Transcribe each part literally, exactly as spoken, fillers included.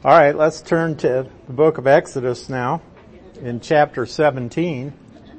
All right, let's turn to the book of Exodus now in chapter seventeen.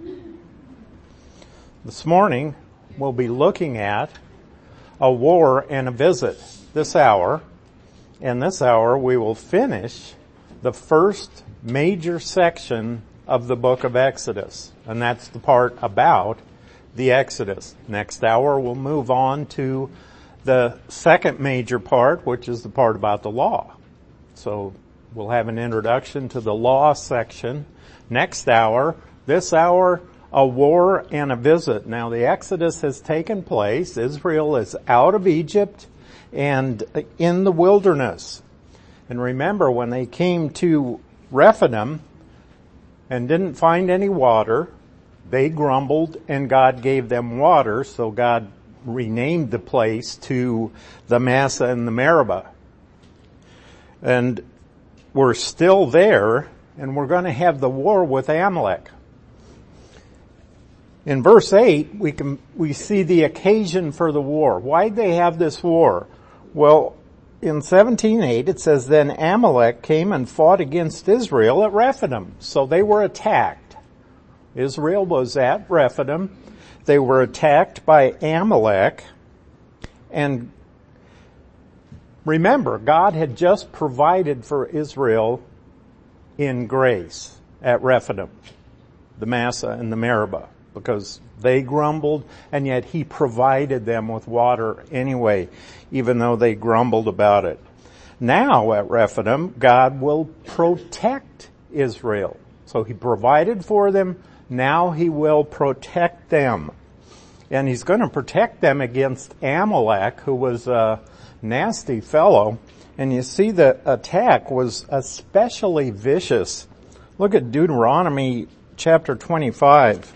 This morning we'll be looking at a war and a visit this hour. And this hour we will finish the first major section of the book of Exodus. And that's the part about the Exodus. Next hour we'll move on to the second major part, which is the part about the law. So we'll have an introduction to the law section next hour. This hour, a war and a visit. Now the Exodus has taken place. Israel is out of Egypt and in the wilderness. And remember, when they came to Rephidim and didn't find any water, they grumbled and God gave them water. So God renamed the place to the Massa and the Meribah. And we're still there, and we're going to have the war with Amalek. In verse eight, we can, we see the occasion for the war. Why'd they have this war? Well, in seventeen eight, it says, then Amalek came and fought against Israel at Rephidim. So they were attacked. Israel was at Rephidim. They were attacked by Amalek, and remember, God had just provided for Israel in grace at Rephidim, the Massa and the Meribah, because they grumbled, and yet He provided them with water anyway, even though they grumbled about it. Now at Rephidim, God will protect Israel. So He provided for them. Now He will protect them. And He's going to protect them against Amalek, who was a nasty fellow. And you see the attack was especially vicious. Look at Deuteronomy chapter twenty-five.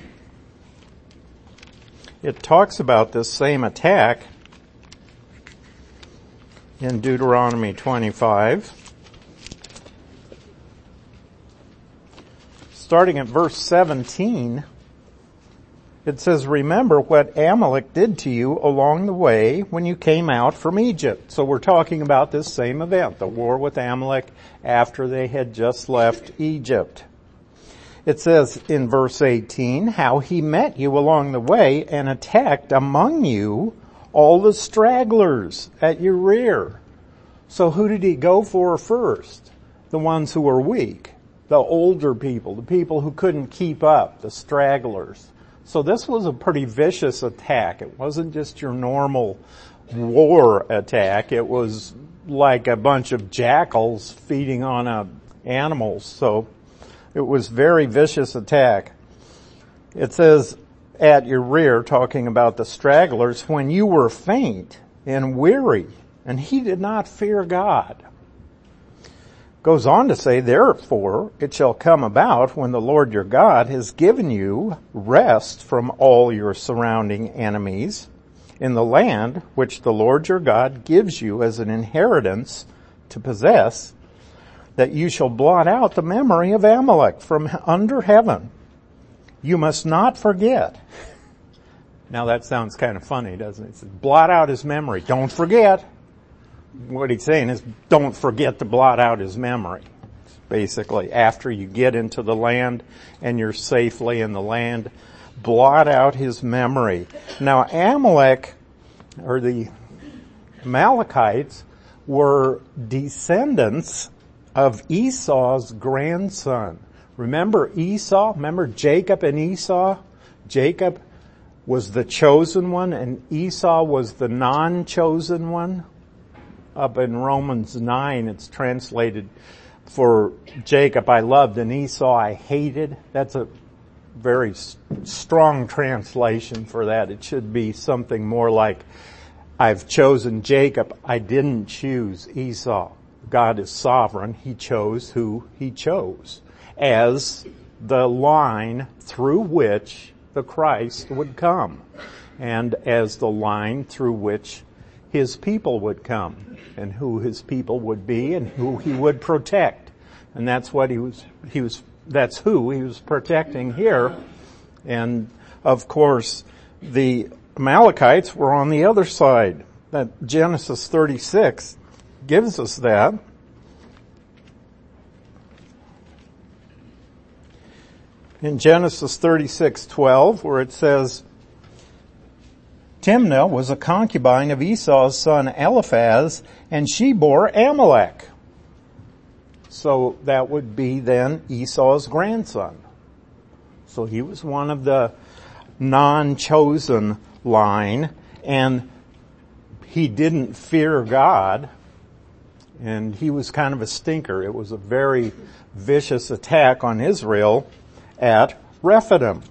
It talks about this same attack in Deuteronomy twenty-five. Starting at verse seventeen, it says, remember what Amalek did to you along the way when you came out from Egypt. So we're talking about this same event, the war with Amalek after they had just left Egypt. It says in verse eighteen, how he met you along the way and attacked among you all the stragglers at your rear. So who did he go for first? The ones who were weak. The older people, the people who couldn't keep up, the stragglers. So this was a pretty vicious attack. It wasn't just your normal war attack. It was like a bunch of jackals feeding on a animals. So it was very vicious attack. It says at your rear, talking about the stragglers, when you were faint and weary, and he did not fear God. Goes on to say, therefore, it shall come about when the Lord your God has given you rest from all your surrounding enemies in the land which the Lord your God gives you as an inheritance to possess, that you shall blot out the memory of Amalek from under heaven. You must not forget. Now that sounds kind of funny, doesn't it? It says, blot out his memory. Don't forget. What he's saying is, don't forget to blot out his memory. Basically, after you get into the land and you're safely in the land, blot out his memory. Now, Amalek, or the Amalekites, were descendants of Esau's grandson. Remember Esau? Remember Jacob and Esau? Jacob was the chosen one and Esau was the non-chosen one. Up in Romans nine, it's translated for Jacob I loved and Esau I hated. That's a very strong translation for that. It should be something more like, I've chosen Jacob, I didn't choose Esau. God is sovereign. He chose who He chose as the line through which the Christ would come and as the line through which His people would come and who His people would be and who He would protect. And that's what he was, he was, that's who He was protecting here. And of course, the Amalekites were on the other side. That Genesis thirty-six gives us that. in Genesis thirty-six twelve, where it says, Timnah was a concubine of Esau's son Eliphaz, and she bore Amalek. So that would be then Esau's grandson. So he was one of the non-chosen line, and he didn't fear God, and he was kind of a stinker. It was a very vicious attack on Israel at Rephidim.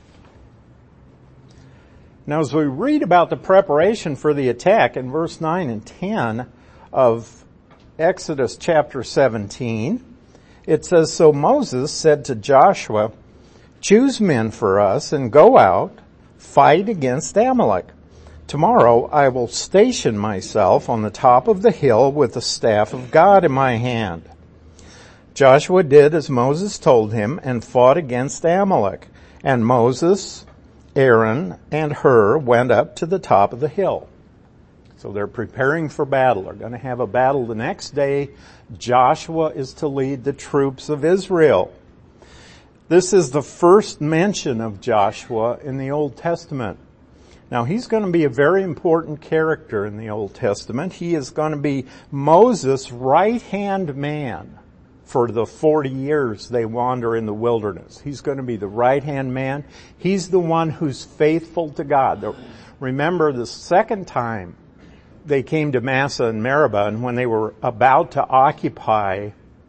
Now, as we read about the preparation for the attack in verse nine and ten of Exodus chapter seventeen, it says, So Moses said to Joshua, Choose men for us and go out, fight against Amalek. Tomorrow I will station myself on the top of the hill with the staff of God in my hand. Joshua did as Moses told him and fought against Amalek. And Moses, Aaron, and Hur went up to the top of the hill. So they're preparing for battle. They're going to have a battle the next day. Joshua is to lead the troops of Israel. This is the first mention of Joshua in the Old Testament. Now, he's going to be a very important character in the Old Testament. He is going to be Moses' right-hand man for the forty years they wander in the wilderness. He's going to be the right-hand man. He's the one who's faithful to God. Remember, the second time they came to Massah and Meribah, and when they were about to occupy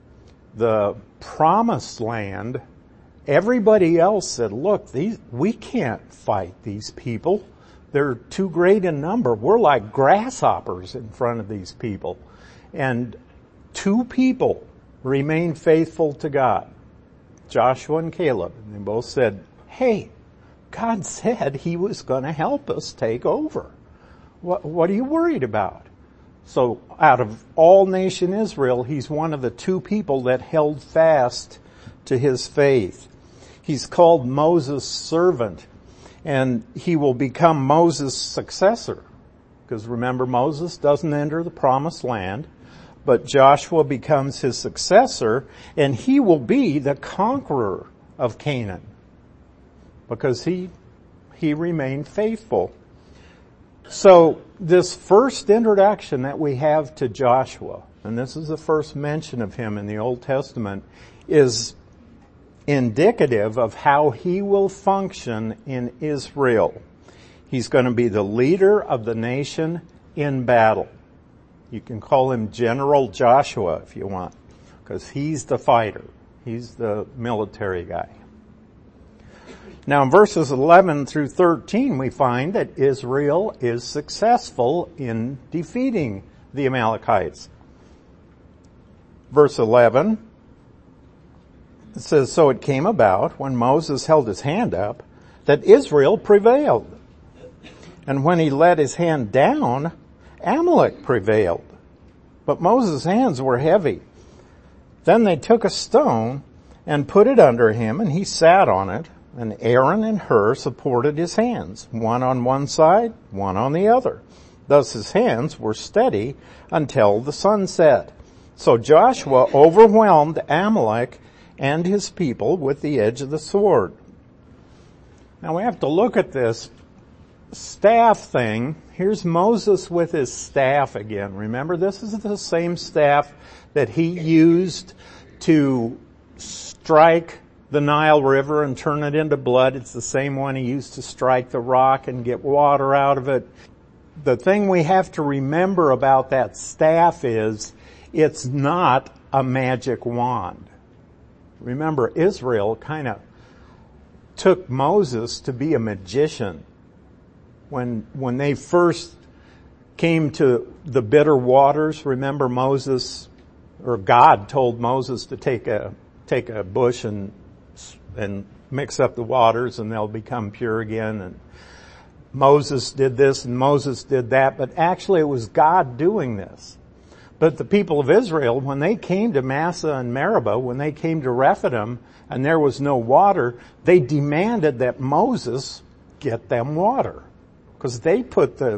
the promised land, everybody else said, look, these, we can't fight these people. They're too great in number. We're like grasshoppers in front of these people. And two people remained faithful to God, Joshua and Caleb. And they both said, hey, God said he was going to help us take over. What, what are you worried about? So out of all nation Israel, he's one of the two people that held fast to his faith. He's called Moses' servant, and he will become Moses' successor. Because remember, Moses doesn't enter the promised land, but Joshua becomes his successor, and he will be the conqueror of Canaan. Because he, he remained faithful. So this first introduction that we have to Joshua, and this is the first mention of him in the Old Testament, is indicative of how he will function in Israel. He's going to be the leader of the nation in battle. You can call him General Joshua if you want, because he's the fighter. He's the military guy. Now in verses eleven through thirteen, we find that Israel is successful in defeating the Amalekites. Verse eleven, it says, So it came about, when Moses held his hand up, that Israel prevailed. And when he let his hand down, Amalek prevailed. But Moses' hands were heavy. Then they took a stone and put it under him, and he sat on it, and Aaron and Hur supported his hands, one on one side, one on the other. Thus his hands were steady until the sun set. So Joshua overwhelmed Amalek and his people with the edge of the sword. Now we have to look at this staff thing. Here's Moses with his staff again. Remember, this is the same staff that he used to strike the Nile River and turn it into blood. It's the same one he used to strike the rock and get water out of it. The thing we have to remember about that staff is it's not a magic wand. Remember, Israel kind of took Moses to be a magician. When, when they first came to the bitter waters, remember Moses, or God told Moses to take a, take a bush and, and mix up the waters and they'll become pure again. And Moses did this and Moses did that, but actually it was God doing this. But the people of Israel, when they came to Massah and Meribah, when they came to Rephidim and there was no water, they demanded that Moses get them water. Because they put the,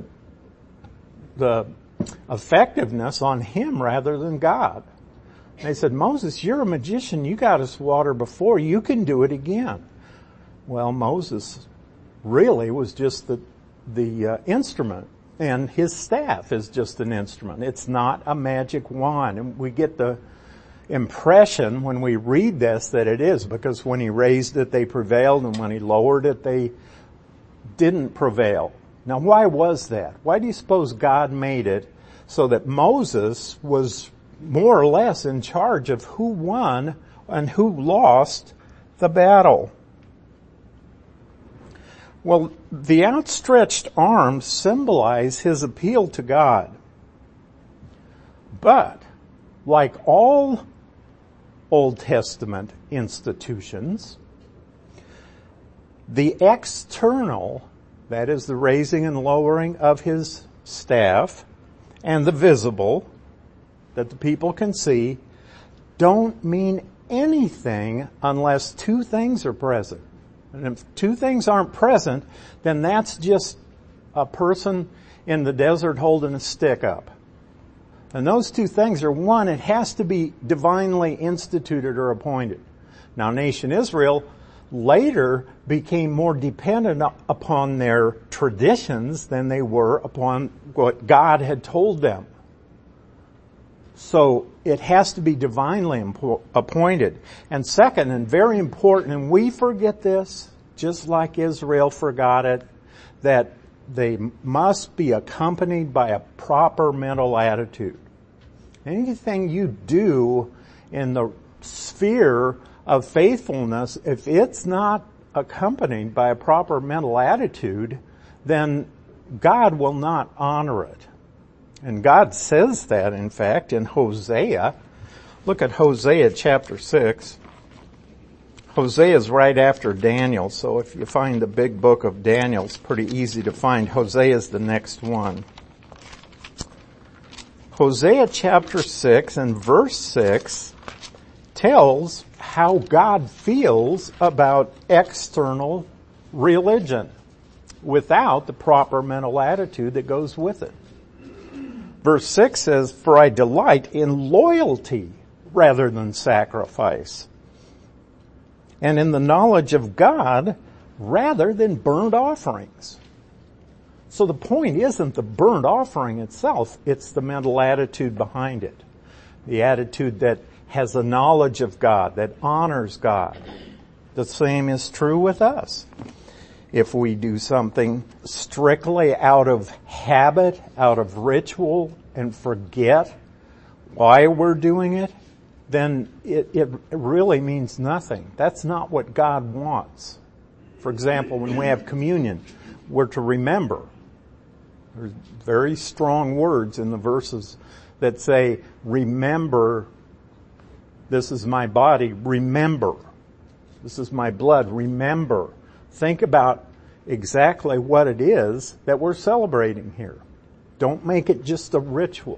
the effectiveness on him rather than God. They said, Moses, you're a magician. You got us water before. You can do it again. Well, Moses really was just the, the uh, instrument, and his staff is just an instrument. It's not a magic wand. And we get the impression when we read this that it is, because when he raised it, they prevailed, and when he lowered it, they didn't prevail. Now, why was that? Why do you suppose God made it so that Moses was more or less in charge of who won and who lost the battle? Well, the outstretched arms symbolize his appeal to God. But, like all Old Testament institutions, the external, that is the raising and lowering of his staff, and the visible, that the people can see, don't mean anything unless two things are present. And if two things aren't present, then that's just a person in the desert holding a stick up. And those two things are, one, it has to be divinely instituted or appointed. Now, nation Israel later became more dependent upon their traditions than they were upon what God had told them. So it has to be divinely appointed. And second, and very important, and we forget this, just like Israel forgot it, that they must be accompanied by a proper mental attitude. Anything you do in the sphere of faithfulness, if it's not accompanied by a proper mental attitude, then God will not honor it. And God says that, in fact, in Hosea. Look at Hosea chapter six. Hosea is right after Daniel, so if you find the big book of Daniel, it's pretty easy to find. Hosea is the next one. Hosea chapter six and verse six tells how God feels about external religion without the proper mental attitude that goes with it. Verse six says, "For I delight in loyalty rather than sacrifice, and in the knowledge of God rather than burnt offerings." So the point isn't the burnt offering itself, it's the mental attitude behind it. The attitude that has a knowledge of God, that honors God. The same is true with us. If we do something strictly out of habit, out of ritual, and forget why we're doing it, then it, it really means nothing. That's not what God wants. For example, when we have communion, we're to remember. There's very strong words in the verses that say, remember, this is my body, remember. This is my blood, remember. Think about exactly what it is that we're celebrating here. Don't make it just a ritual.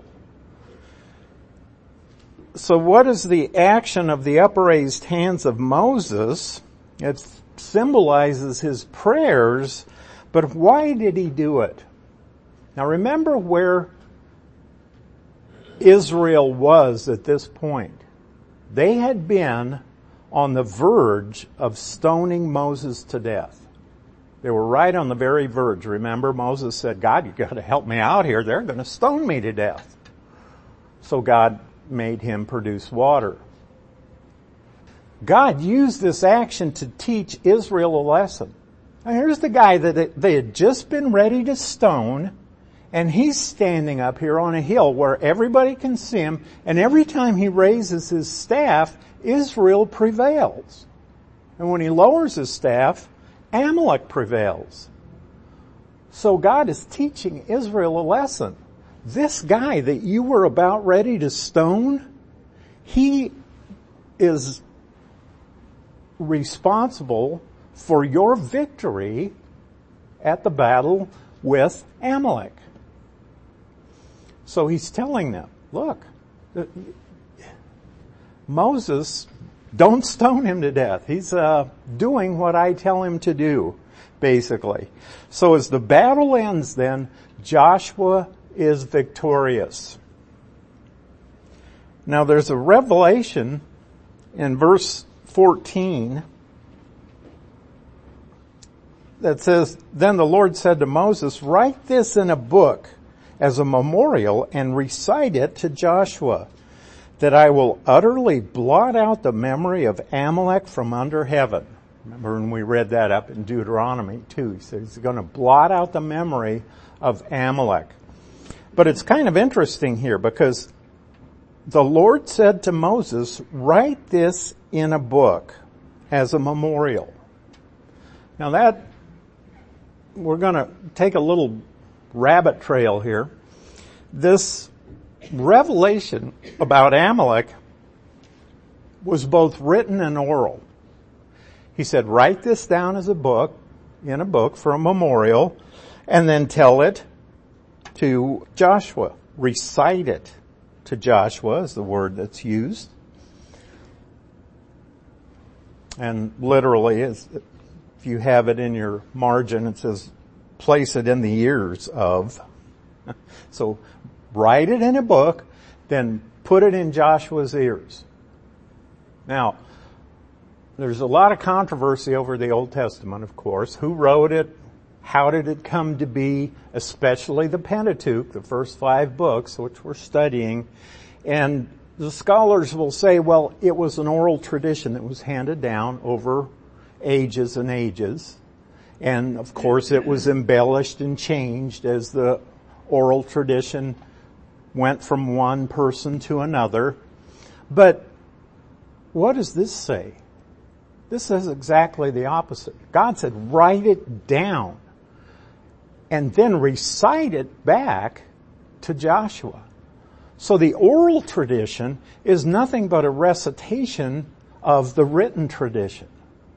So what is the action of the upraised hands of Moses? It symbolizes his prayers, but why did he do it? Now remember where Israel was at this point. They had been on the verge of stoning Moses to death. They were right on the very verge. Remember, Moses said, God, you've got to help me out here. They're going to stone me to death. So God made him produce water. God used this action to teach Israel a lesson. Now here's the guy that they had just been ready to stone, and he's standing up here on a hill where everybody can see him, and every time he raises his staff, Israel prevails. And when he lowers his staff, Amalek prevails. So God is teaching Israel a lesson. This guy that you were about ready to stone, he is responsible for your victory at the battle with Amalek. So he's telling them, look, Moses, don't stone him to death. He's uh, doing what I tell him to do, basically. So as the battle ends then, Joshua is victorious. Now there's a revelation in verse fourteen that says, then the Lord said to Moses, write this in a book as a memorial and recite it to Joshua, that I will utterly blot out the memory of Amalek from under heaven. Remember when we read that up in Deuteronomy too. He said he's going to blot out the memory of Amalek. But it's kind of interesting here because the Lord said to Moses, write this in a book as a memorial. Now that, we're going to take a little rabbit trail here. This revelation about Amalek was both written and oral. He said, write this down as a book, in a book for a memorial, and then tell it to Joshua. Recite it to Joshua is the word that's used. And literally, if you have it in your margin, it says, place it in the ears of. So write it in a book, then put it in Joshua's ears. Now, there's a lot of controversy over the Old Testament, of course. Who wrote it? How did it come to be? Especially the Pentateuch, the first five books, which we're studying. And the scholars will say, well, it was an oral tradition that was handed down over ages and ages. And of course it was embellished and changed as the oral tradition went from one person to another. But what does this say? This says exactly the opposite. God said, write it down and then recite it back to Joshua. So the oral tradition is nothing but a recitation of the written tradition.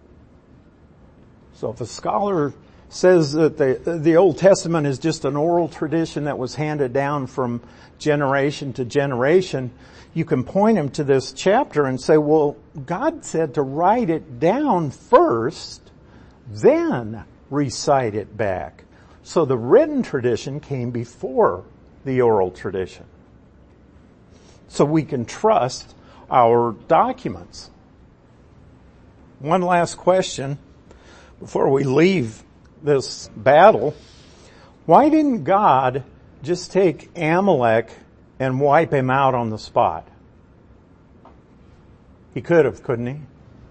So if a scholar says that the, the Old Testament is just an oral tradition that was handed down from generation to generation, you can point him to this chapter and say, well, God said to write it down first, then recite it back. So the written tradition came before the oral tradition. So we can trust our documents. One last question before we leave this battle. Why didn't God just take Amalek and wipe him out on the spot? He could have, couldn't he?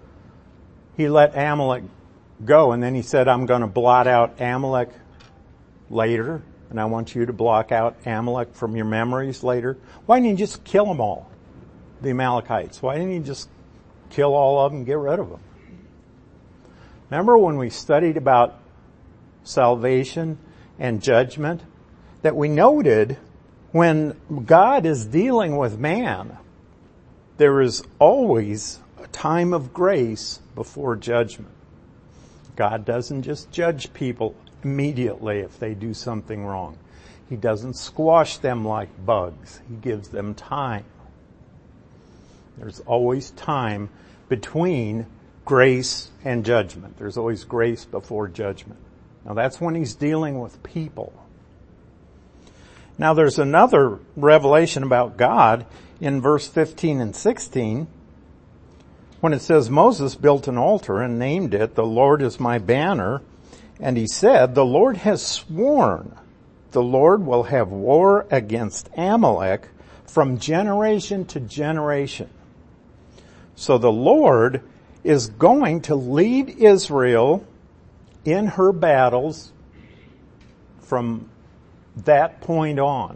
He let Amalek go and then he said, I'm going to blot out Amalek later, and I want you to block out Amalek from your memories later. Why didn't he just kill them all, the Amalekites? Why didn't he just kill all of them and get rid of them? Remember when we studied about salvation and judgment, that we noted when God is dealing with man, there is always a time of grace before judgment. God doesn't just judge people immediately if they do something wrong. He doesn't squash them like bugs. He gives them time. There's always time between grace and judgment. There's always grace before judgment. Now that's when he's dealing with people. Now there's another revelation about God in verse fifteen and sixteen when it says Moses built an altar and named it, the Lord is my banner. And he said, the Lord has sworn the Lord will have war against Amalek from generation to generation. So the Lord is going to lead Israel in her battles from that point on.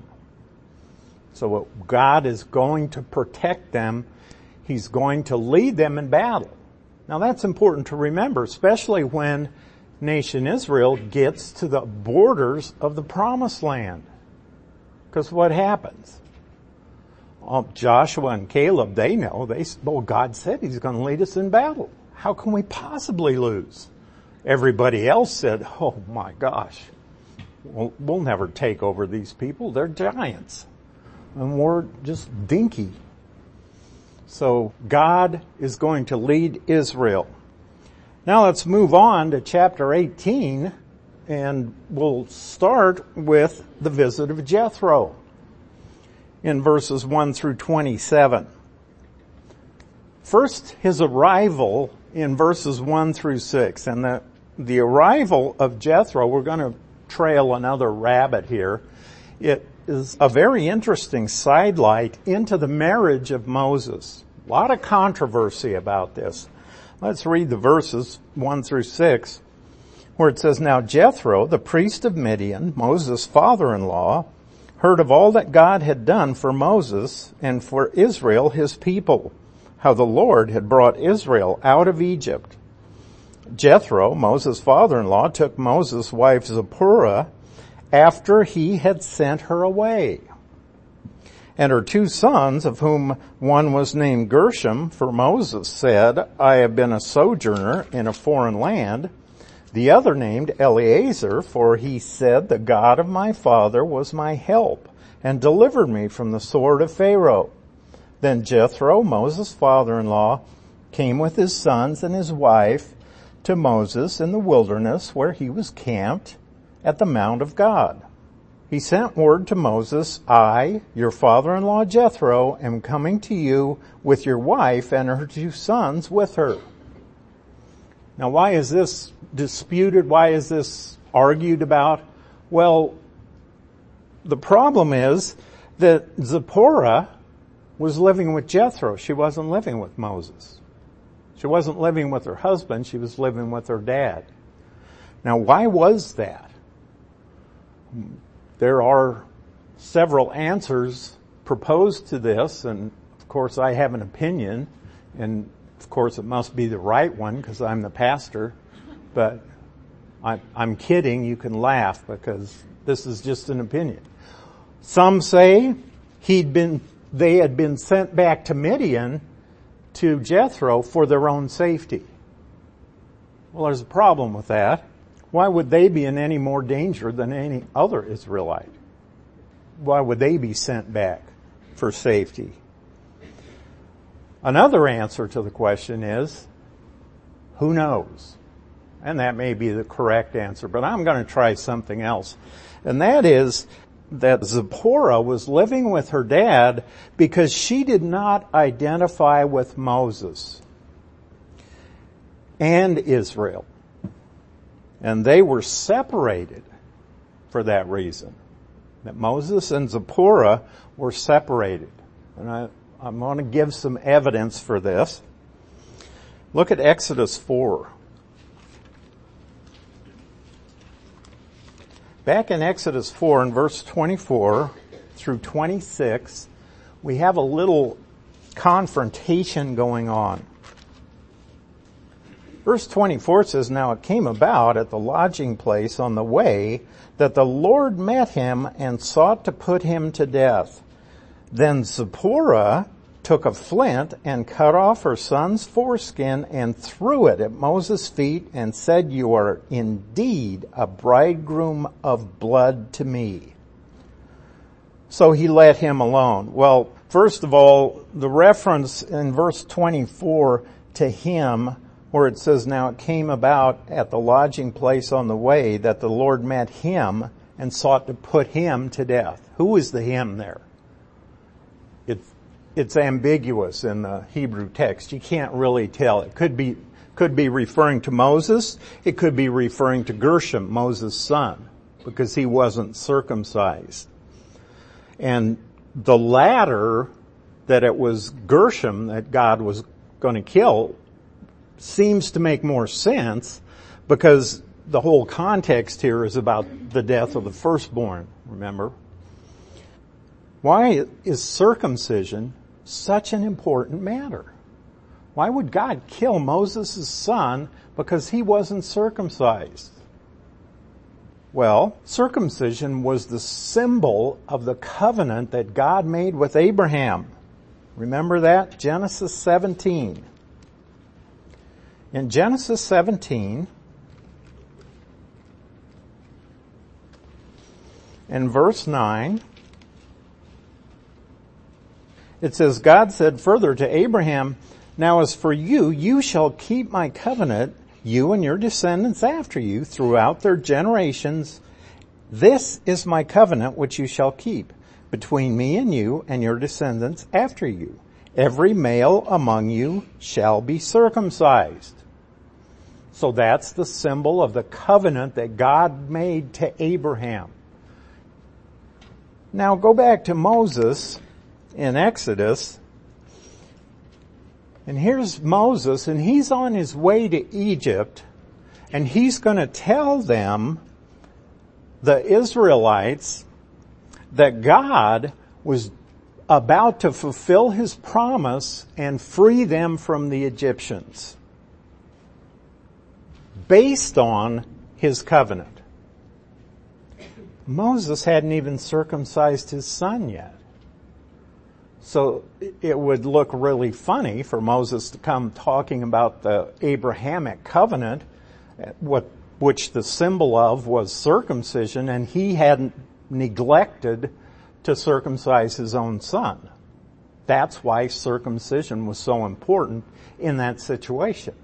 So God is going to protect them. He's going to lead them in battle. Now that's important to remember, especially when nation Israel gets to the borders of the promised land. Because what happens? Well, Joshua and Caleb, they know, they, well, God said he's going to lead us in battle. How can we possibly lose? Everybody else said, oh my gosh, we'll, we'll never take over these people. They're giants. And we're just dinky. So God is going to lead Israel. Now let's move on to chapter eighteen, and we'll start with the visit of Jethro in verses one through twenty-seven. First, his arrival in verses one through six, and the the arrival of Jethro, we're going to trail another rabbit here. It is a very interesting sidelight into the marriage of Moses. A lot of controversy about this. Let's read the verses one through six, where it says, "Now Jethro, the priest of Midian, Moses' father-in-law, heard of all that God had done for Moses and for Israel, his people, how the Lord had brought Israel out of Egypt. Jethro, Moses' father-in-law, took Moses' wife Zipporah after he had sent her away. And her two sons, of whom one was named Gershom, for Moses said, I have been a sojourner in a foreign land. The other named Eleazar, for he said, the God of my father was my help and delivered me from the sword of Pharaoh. Then Jethro, Moses' father-in-law, came with his sons and his wife to Moses in the wilderness where he was camped at the Mount of God. He sent word to Moses, I, your father-in-law Jethro, am coming to you with your wife and her two sons with her." Now, why is this disputed? Why is this argued about? Well, the problem is that Zipporah was living with Jethro. She wasn't living with Moses. She wasn't living with her husband. She was living with her dad. Now, why was that? There are several answers proposed to this, and of course I have an opinion, and of course it must be the right one because I'm the pastor, but I, I'm kidding. You can laugh because this is just an opinion. Some say he'd been, they had been sent back to Midian to Jethro for their own safety. Well, there's a problem with that. Why would they be in any more danger than any other Israelite? Why would they be sent back for safety? Another answer to the question is, who knows? And that may be the correct answer, but I'm going to try something else. And that is that Zipporah was living with her dad because she did not identify with Moses and Israel. And they were separated for that reason. That Moses and Zipporah were separated. And I, I'm going to give some evidence for this. Look at Exodus four. Back in Exodus four, in verse twenty-four through twenty-six, we have a little confrontation going on. Verse twenty-four says, Now it came about at the lodging place on the way that the Lord met him and sought to put him to death. Then Zipporah took a flint and cut off her son's foreskin and threw it at Moses' feet and said, You are indeed a bridegroom of blood to me. So he let him alone. Well, first of all, the reference in verse twenty-four to him, where it says, Now it came about at the lodging place on the way that the Lord met him and sought to put him to death. Who is the him there? It's, it's ambiguous in the Hebrew text. You can't really tell. It could be, could be referring to Moses. It could be referring to Gershom, Moses' son, because he wasn't circumcised. And the latter, that it was Gershom that God was going to kill, seems to make more sense because the whole context here is about the death of the firstborn, remember? Why is circumcision such an important matter? Why would God kill Moses' son because he wasn't circumcised? Well, circumcision was the symbol of the covenant that God made with Abraham. Remember that? Genesis seventeen. In Genesis seventeen, in verse nine, it says, God said further to Abraham, Now as for you, you shall keep my covenant, you and your descendants after you, throughout their generations. This is my covenant which you shall keep between me and you and your descendants after you. Every male among you shall be circumcised. So that's the symbol of the covenant that God made to Abraham. Now go back to Moses in Exodus. And here's Moses, and he's on his way to Egypt, and he's going to tell them, the Israelites, that God was about to fulfill his promise and free them from the Egyptians based on his covenant. Moses hadn't even circumcised his son yet. So it would look really funny for Moses to come talking about the Abrahamic covenant, what, which the symbol of was circumcision, and he hadn't neglected to circumcise his own son. That's why circumcision was so important in that situation.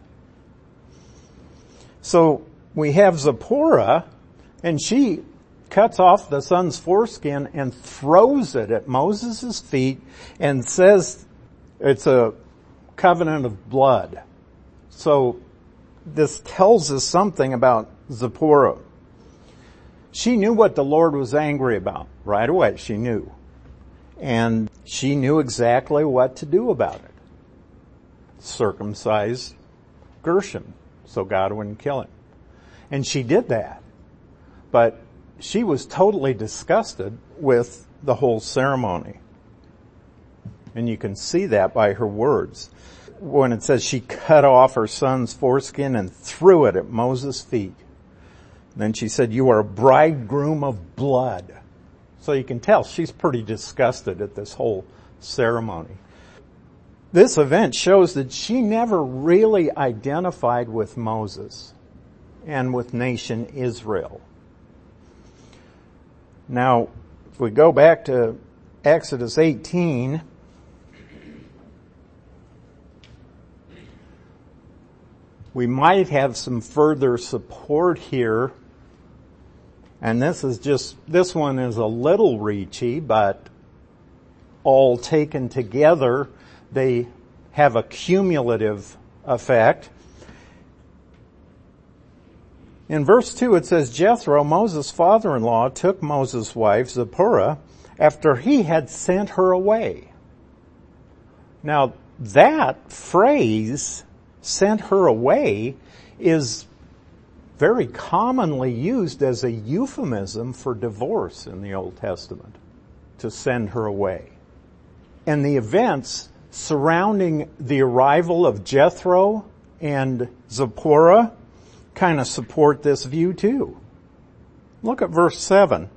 So we have Zipporah, and she cuts off the son's foreskin and throws it at Moses' feet and says it's a covenant of blood. So this tells us something about Zipporah. She knew what the Lord was angry about right away. She knew. And she knew exactly what to do about it. Circumcise Gershom so God wouldn't kill him. And she did that. But she was totally disgusted with the whole ceremony. And you can see that by her words. When it says she cut off her son's foreskin and threw it at Moses' feet. Then she said, "You are a bridegroom of blood." So you can tell she's pretty disgusted at this whole ceremony. This event shows that she never really identified with Moses and with nation Israel. Now, if we go back to Exodus eighteen, we might have some further support here. And this is just, this one is a little reachy, but all taken together, they have a cumulative effect. In verse two it says, Jethro, Moses' father-in-law, took Moses' wife, Zipporah, after he had sent her away. Now, that phrase, sent her away, is very commonly used as a euphemism for divorce in the Old Testament, to send her away. And the events surrounding the arrival of Jethro and Zipporah kind of support this view too. Look at verse seven.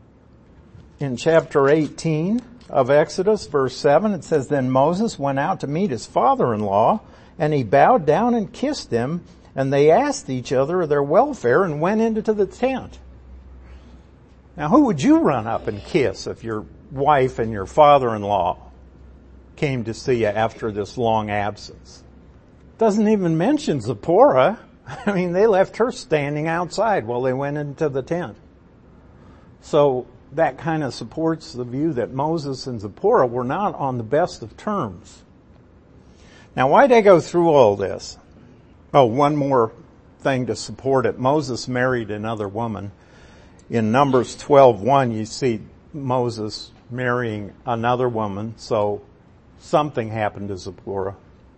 In chapter eighteen of Exodus, verse seven, it says, Then Moses went out to meet his father-in-law, and he bowed down and kissed him, and they asked each other their welfare and went into the tent. Now, who would you run up and kiss if your wife and your father-in-law came to see you after this long absence? Doesn't even mention Zipporah. I mean, they left her standing outside while they went into the tent. So that kind of supports the view that Moses and Zipporah were not on the best of terms. Now, why'd I go through all this? Oh, one more thing to support it. Moses married another woman. In Numbers twelve one, you see Moses marrying another woman, so something happened to Zipporah.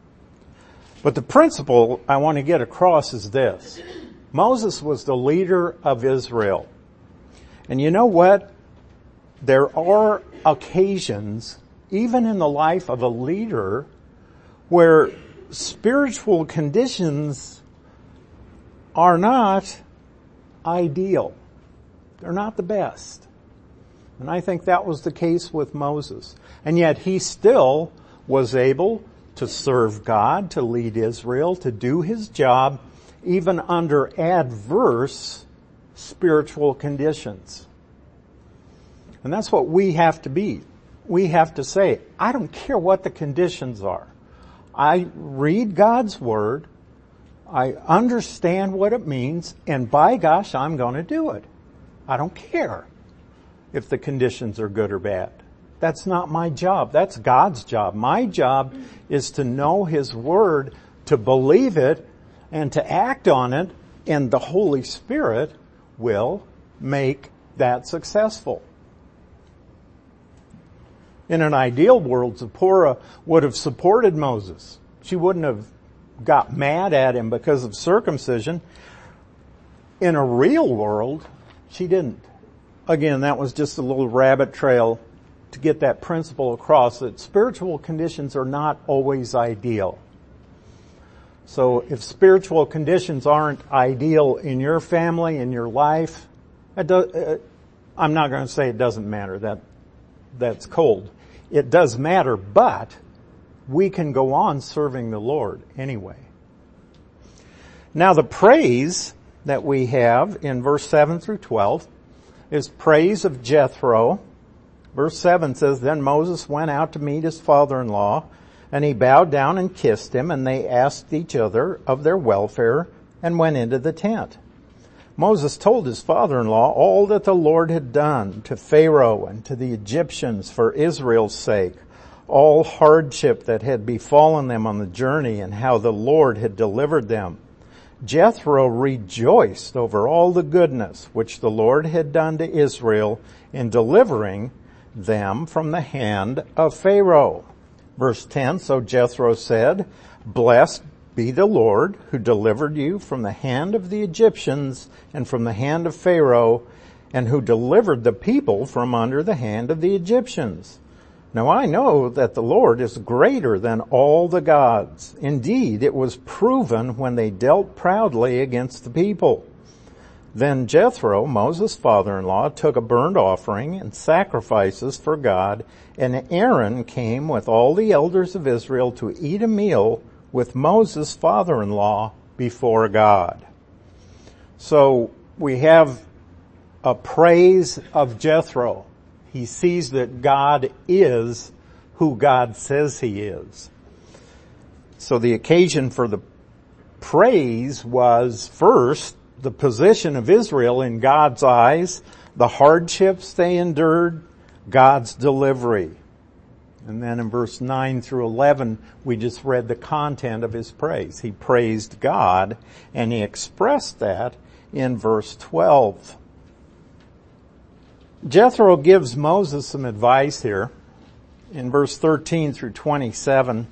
But the principle I want to get across is this. Moses was the leader of Israel. And you know what? There are occasions, even in the life of a leader, where spiritual conditions are not ideal. They're not the best. And I think that was the case with Moses. And yet he still was able to serve God, to lead Israel, to do his job, even under adverse spiritual conditions. And that's what we have to be. We have to say, I don't care what the conditions are. I read God's Word, I understand what it means, and by gosh, I'm going to do it. I don't care if the conditions are good or bad. That's not my job. That's God's job. My job is to know His Word, to believe it, and to act on it, and the Holy Spirit will make that successful. In an ideal world, Zipporah would have supported Moses. She wouldn't have got mad at him because of circumcision. In a real world, she didn't. Again, that was just a little rabbit trail to get that principle across, that spiritual conditions are not always ideal. So if spiritual conditions aren't ideal in your family, in your life, it does, uh, I'm not going to say it doesn't matter. That, that's cold. It does matter, but we can go on serving the Lord anyway. Now the praise that we have in verse seven through twelve is praise of Jethro. Verse seven says, "Then Moses went out to meet his father-in-law, and he bowed down and kissed him, and they asked each other of their welfare and went into the tent. Moses told his father-in-law all that the Lord had done to Pharaoh and to the Egyptians for Israel's sake, all hardship that had befallen them on the journey, and how the Lord had delivered them. Jethro rejoiced over all the goodness which the Lord had done to Israel in delivering them from the hand of Pharaoh." Verse ten, "So Jethro said, 'Blessed be the Lord who delivered you from the hand of the Egyptians and from the hand of Pharaoh, and who delivered the people from under the hand of the Egyptians. Now I know that the Lord is greater than all the gods. Indeed, it was proven when they dealt proudly against the people.' Then Jethro, Moses' father-in-law, took a burnt offering and sacrifices for God, and Aaron came with all the elders of Israel to eat a meal with Moses' father-in-law before God." So we have a praise of Jethro. He sees that God is who God says he is. So the occasion for the praise was, first, the position of Israel in God's eyes, the hardships they endured, God's delivery. And then in verse nine through eleven, we just read the content of his praise. He praised God, and he expressed that in verse twelve. Jethro gives Moses some advice here in verse thirteen through twenty-seven.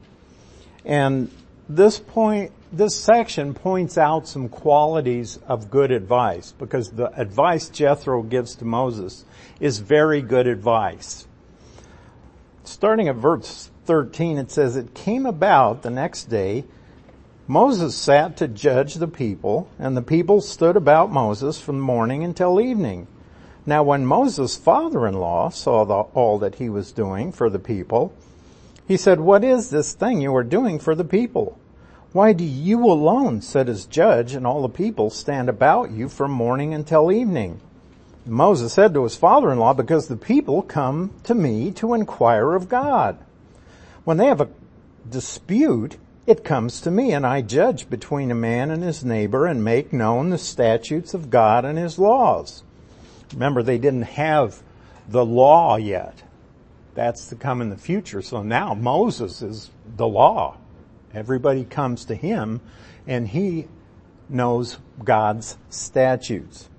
And this point, this section points out some qualities of good advice, because the advice Jethro gives to Moses is very good advice. Starting at verse thirteen, it says, "It came about the next day, Moses sat to judge the people, and the people stood about Moses from morning until evening. Now when Moses' father-in-law saw the, all that he was doing for the people, he said, 'What is this thing you are doing for the people? Why do you alone sit as judge, and all the people stand about you from morning until evening?' Moses said to his father-in-law, 'Because the people come to me to inquire of God. When they have a dispute, it comes to me, and I judge between a man and his neighbor and make known the statutes of God and his laws.'" Remember, they didn't have the law yet. That's to come in the future. So now Moses is the law. Everybody comes to him, and he knows God's statutes.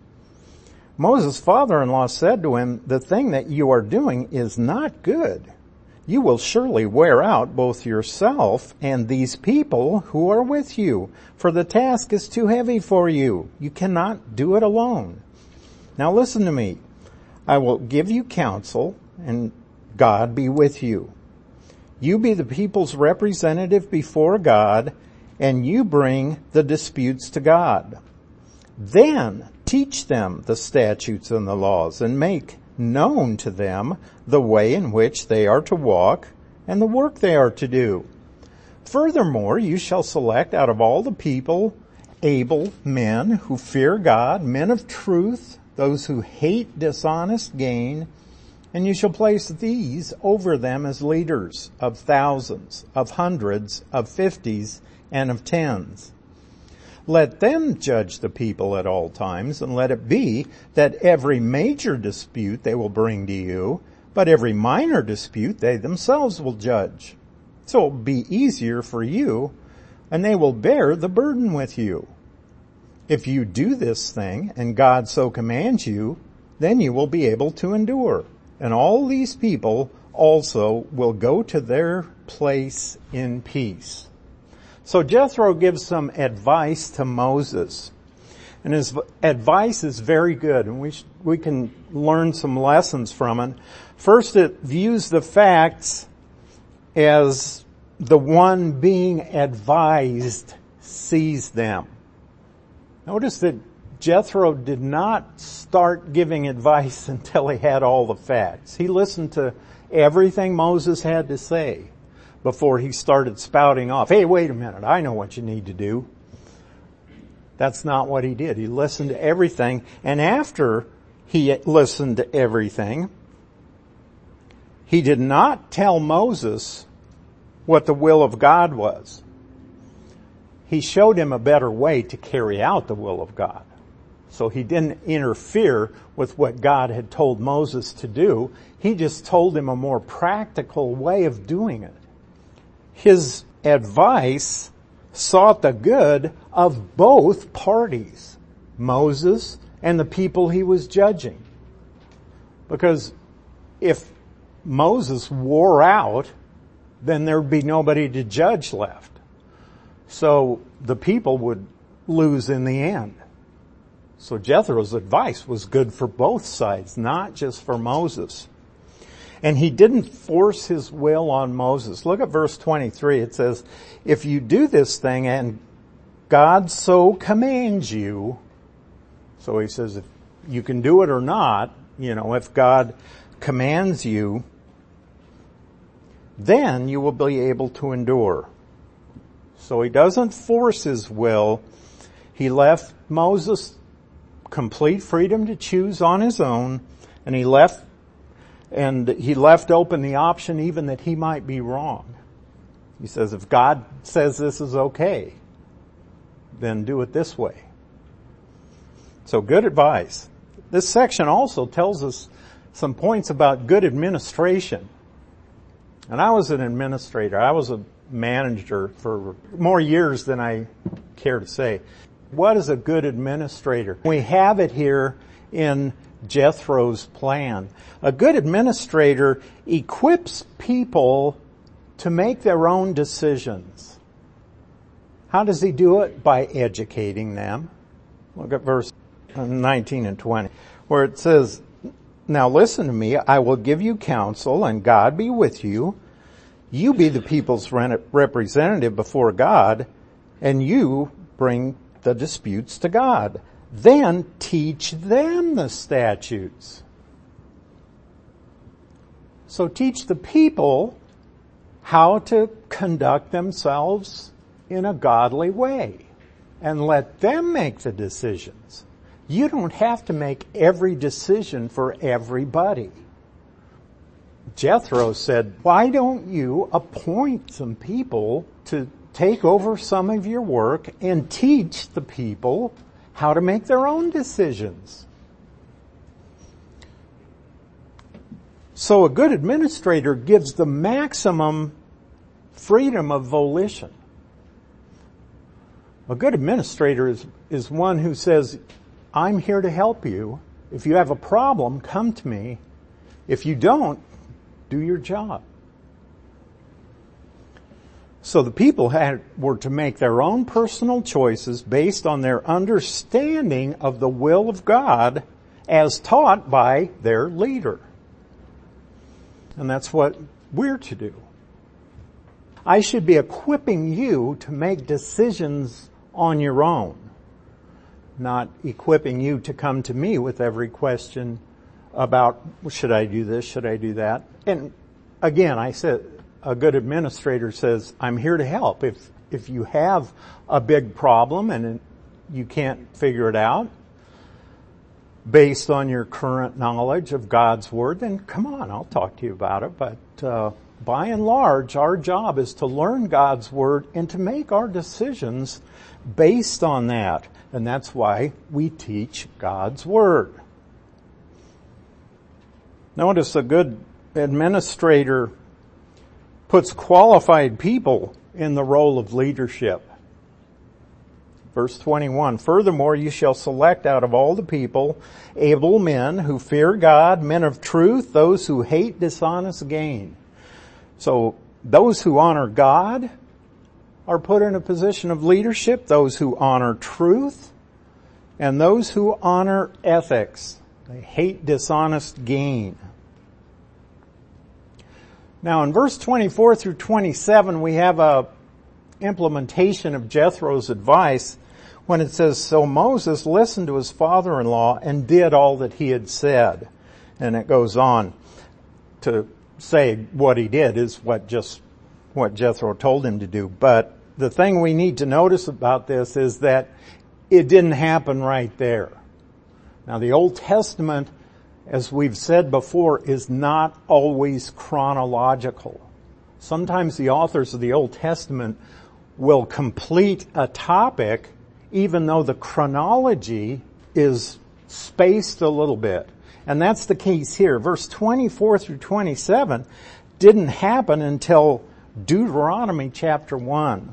Moses' father-in-law said to him, "The thing that you are doing is not good. You will surely wear out both yourself and these people who are with you, for the task is too heavy for you. You cannot do it alone. Now listen to me. I will give you counsel, and God be with you. You be the people's representative before God, and you bring the disputes to God. Then teach them the statutes and the laws, and make known to them the way in which they are to walk and the work they are to do. Furthermore, you shall select out of all the people able men who fear God, men of truth, those who hate dishonest gain, and you shall place these over them as leaders of thousands, of hundreds, of fifties, and of tens. Let them judge the people at all times, and let it be that every major dispute they will bring to you, but every minor dispute they themselves will judge. So it will be easier for you and they will bear the burden with you. If you do this thing, and God so commands you, then you will be able to endure. And all these people also will go to their place in peace. So Jethro gives some advice to Moses. And his advice is very good, and we sh- we can learn some lessons from it. First, it views the facts as the one being advised sees them. Notice that Jethro did not start giving advice until he had all the facts. He listened to everything Moses had to say before he started spouting off, hey, wait a minute, I know what you need to do. That's not what he did. He listened to everything, and after he listened to everything, he did not tell Moses what the will of God was. He showed him a better way to carry out the will of God. So he didn't interfere with what God had told Moses to do. He just told him a more practical way of doing it. His advice sought the good of both parties, Moses and the people he was judging. Because if Moses wore out, then there'd be nobody to judge left. So the people would lose in the end. So Jethro's advice was good for both sides, not just for Moses. And he didn't force his will on Moses. Look at verse twenty-three. It says, if you do this thing and God so commands you, so he says if you can do it or not, you know, if God commands you, then you will be able to endure. So he doesn't force his will. He left Moses complete freedom to choose on his own, and he left and he left open the option even that he might be wrong. He says, if God says this is okay, then do it this way. So good advice. This section also tells us some points about good administration. And I was an administrator. I was a manager for more years than I care to say. What is a good administrator? We have it here in Jethro's plan. A good administrator equips people to make their own decisions. How does he do it? By educating them. Look at verse nineteen and twenty, where it says, now listen to me, I will give you counsel, and God be with you. You be the people's representative before God, and you bring the disputes to God. Then teach them the statutes. So teach the people how to conduct themselves in a godly way, and let them make the decisions. You don't have to make every decision for everybody. Jethro said, why don't you appoint some people to take over some of your work and teach the people how to make their own decisions? So a good administrator gives the maximum freedom of volition. A good administrator is, is one who says, I'm here to help you. If you have a problem, come to me. If you don't, do your job. So the people had, were to make their own personal choices based on their understanding of the will of God as taught by their leader. And that's what we're to do. I should be equipping you to make decisions on your own, not equipping you to come to me with every question about, should I do this, should I do that? And again, I said, a good administrator says, I'm here to help. If, if you have a big problem and you can't figure it out based on your current knowledge of God's Word, then come on, I'll talk to you about it. But, uh, by and large, our job is to learn God's Word and to make our decisions based on that. And that's why we teach God's Word. Notice a good administrator puts qualified people in the role of leadership. Verse twenty-one, furthermore, you shall select out of all the people able men who fear God, men of truth, those who hate dishonest gain. So those who honor God are put in a position of leadership, those who honor truth, and those who honor ethics. They hate dishonest gain. Now in verse twenty-four through twenty-seven, we have a implementation of Jethro's advice when it says, so Moses listened to his father-in-law and did all that he had said. And it goes on to say what he did is what just, what Jethro told him to do. But the thing we need to notice about this is that it didn't happen right there. Now the Old Testament, as we've said before, is not always chronological. Sometimes the authors of the Old Testament will complete a topic even though the chronology is spaced a little bit. And that's the case here. Verse twenty-four through twenty-seven didn't happen until Deuteronomy chapter one.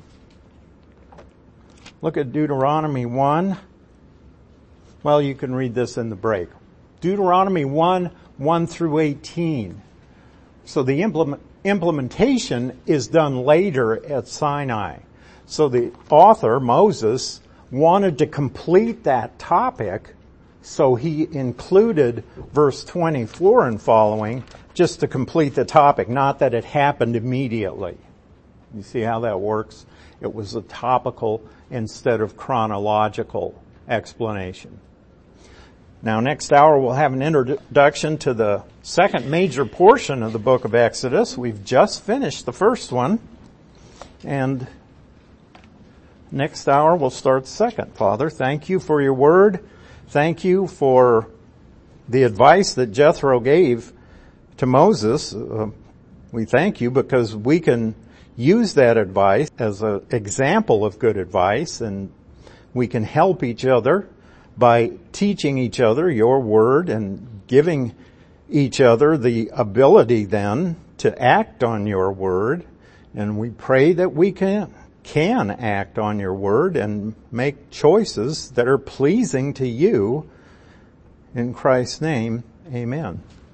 Look at Deuteronomy one. Well, you can read this in the break. Deuteronomy one, one through eighteen. So the implement, implementation is done later at Sinai. So the author, Moses, wanted to complete that topic, so he included verse twenty-four and following just to complete the topic, not that it happened immediately. You see how that works? It was a topical instead of chronological explanation. Now next hour we'll have an introduction to the second major portion of the book of Exodus. We've just finished the first one, and next hour we'll start the second. Father, thank you for your word. Thank you for the advice that Jethro gave to Moses. Uh, we thank you because we can use that advice as an example of good advice, and we can help each other by teaching each other your word and giving each other the ability then to act on your word. And we pray that we can can act on your word and make choices that are pleasing to you. In Christ's name, amen.